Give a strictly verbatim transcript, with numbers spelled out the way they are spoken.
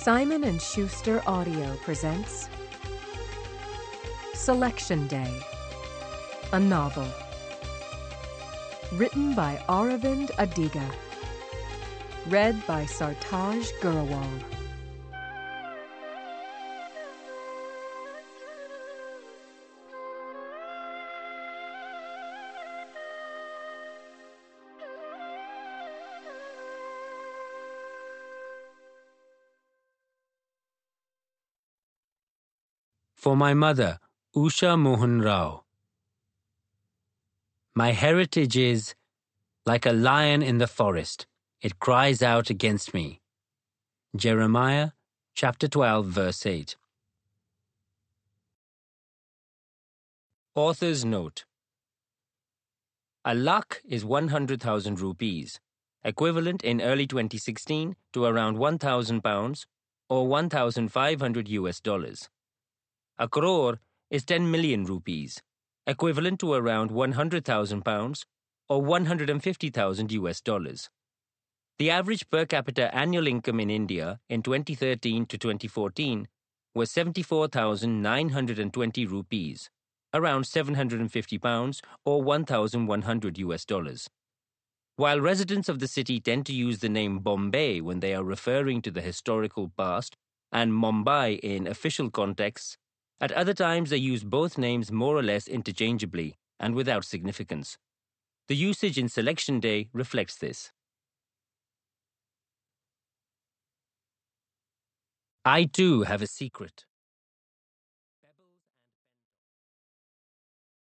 Simon and Schuster Audio presents Selection Day, a novel. Written by Aravind Adiga. Read by Sartaj Gurrawal. For my mother, Usha Mohan Rao. My heritage is like a lion in the forest. It cries out against me. Jeremiah chapter twelve, verse eight. Author's note. A lakh is one hundred thousand rupees, equivalent in early twenty sixteen to around one thousand pounds or one thousand five hundred U S dollars. A crore is ten million rupees, equivalent to around one hundred thousand pounds or one hundred fifty thousand U S dollars. The average per capita annual income in India in twenty thirteen to twenty fourteen was seventy-four thousand nine hundred twenty rupees, around seven hundred fifty pounds or one thousand one hundred U S dollars. While residents of the city tend to use the name Bombay when they are referring to the historical past and Mumbai in official contexts, at other times they use both names more or less interchangeably and without significance. The usage in Selection Day reflects this. I too have a secret.